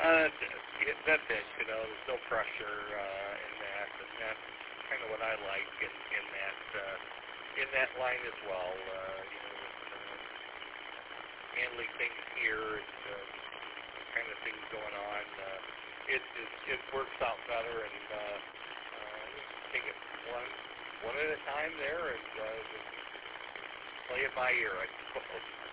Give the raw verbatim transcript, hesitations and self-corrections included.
Uh, it, that's it. You know, there's no pressure uh, in that, and that's kind of what I like in, in that uh, in that line as well. Uh, you know, uh, handling things here, and uh, kind of things going on. Uh, it, it it works out better, and uh, uh, take it one one at a time there, and uh, just play it by ear, I suppose.